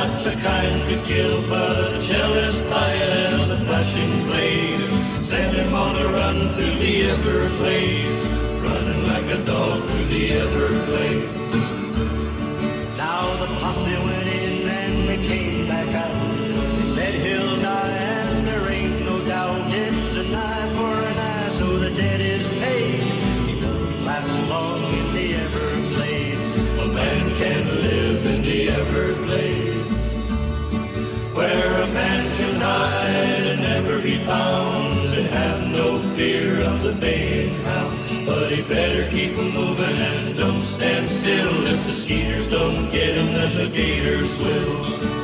not the kind to kill, but a jealous fire and a flashing blade sent him on a run through the Everglades, running like a dog through the Everglades. Now the posse went in and they came back out. They said he'll die and there ain't no doubt. It's an eye for an eye, so the debt is paid. He won't last long in the Everglades. A man can live in the Everglades, where a man can hide and never be found, and have no fear of the baying hound. But he better keep moving and don't stand still. If the skeeters don't get him, then the gators will.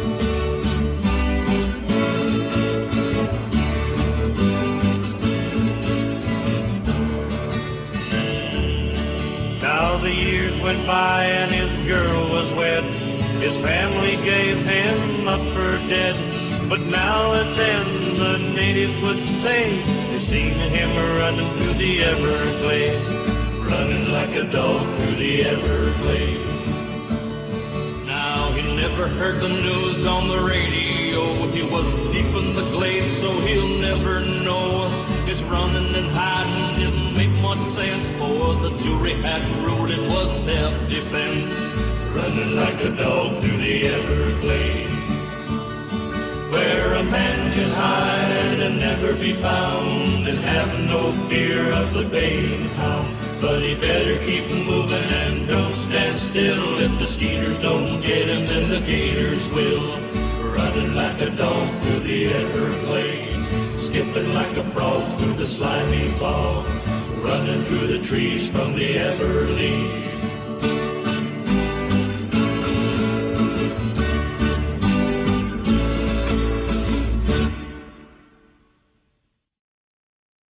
Now the years went by and his girl was wed. His family gave him up for dead. But now and then the natives would say they seen him running through the Everglades, running like a dog through the Everglades. Now he never heard the news on the radio. He was deep in the glade, so he'll never know. His running and hiding didn't make much sense, for the jury had ruled it was self-defense, running like a dog through the Everglades, where a man can hide and never be found, and have no fear of the baying hound. But he better keep moving and don't stand still. If the skeeters don't get him, then the gators will. Running like a dog through the Everglades, skipping like a frog through the slimy fog, running through the trees from the Everglades.